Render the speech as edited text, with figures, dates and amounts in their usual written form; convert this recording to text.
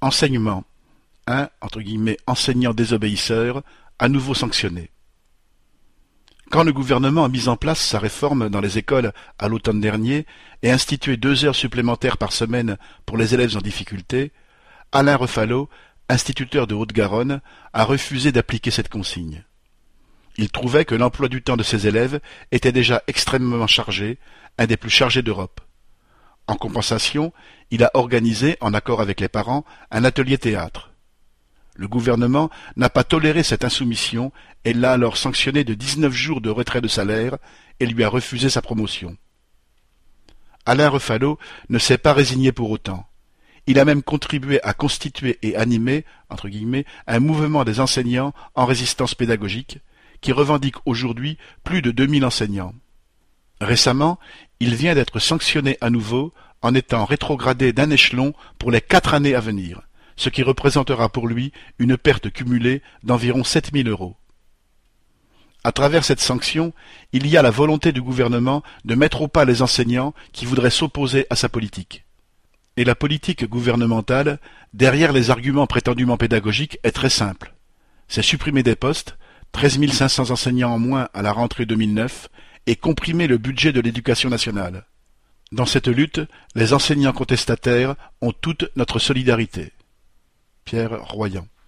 Enseignement. Un enseignant désobéisseur, à nouveau sanctionné. Quand le gouvernement a mis en place sa réforme dans les écoles à l'automne dernier et institué 2 heures supplémentaires par semaine pour les élèves en difficulté, Alain Refalot, instituteur de Haute-Garonne, a refusé d'appliquer cette consigne. Il trouvait que l'emploi du temps de ses élèves était déjà extrêmement chargé, un des plus chargés d'Europe. En compensation, il a organisé, en accord avec les parents, un atelier théâtre. Le gouvernement n'a pas toléré cette insoumission et l'a alors sanctionné de 19 jours de retrait de salaire et lui a refusé sa promotion. Alain Refalot ne s'est pas résigné pour autant. Il a même contribué à constituer et animer, un mouvement des enseignants en résistance pédagogique, qui revendique aujourd'hui plus de 2000 enseignants. Récemment, il vient d'être sanctionné à nouveau en étant rétrogradé d'un échelon pour les 4 années à venir, ce qui représentera pour lui une perte cumulée d'environ 7000 €. À travers cette sanction, il y a la volonté du gouvernement de mettre au pas les enseignants qui voudraient s'opposer à sa politique. Et la politique gouvernementale, derrière les arguments prétendument pédagogiques, est très simple. C'est supprimer des postes, 13 500 enseignants en moins à la rentrée 2009, et comprimer le budget de l'éducation nationale. Dans cette lutte, les enseignants contestataires ont toute notre solidarité. Pierre Royan.